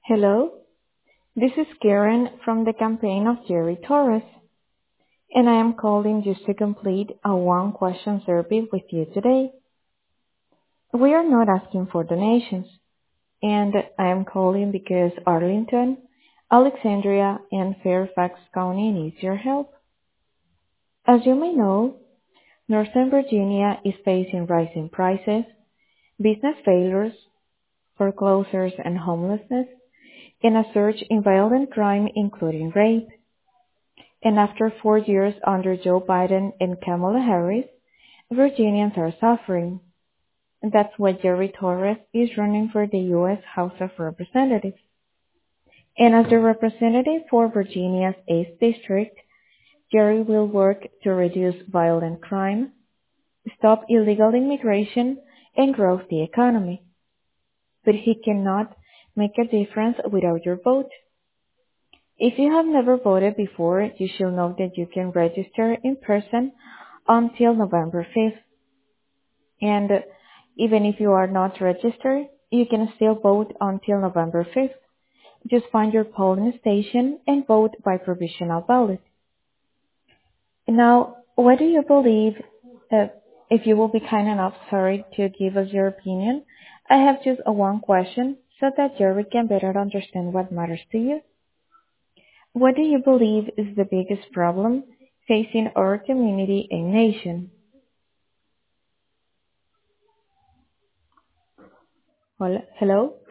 Hello, this is Karen from the campaign of Jerry Torres, and I am calling just to complete a one-question survey with you today. We are not asking for donations, and I am calling because Arlington, Alexandria, and Fairfax County needs your help. As you may know, Northern Virginia is facing rising prices, business failures, foreclosures and homelessness, and a surge in violent crime including rape. And after 4 years under Joe Biden and Kamala Harris, Virginians are suffering. And that's why Jerry Torres is running for the U.S. House of Representatives. And as the representative for Virginia's 8th District, Jerry will work to reduce violent crime, stop illegal immigration, and grow the economy. But he cannot make a difference without your vote. If you have never voted before, you should know that you can register in person until November 5th. And even if you are not registered, you can still vote until November 5th. Just find your polling station and vote by provisional ballot. Now, what do you believe? If you will be kind enough, to give us your opinion, I have just one question so that Jerry can better understand what matters to you. What do you believe is the biggest problem facing our community and nation? Hello?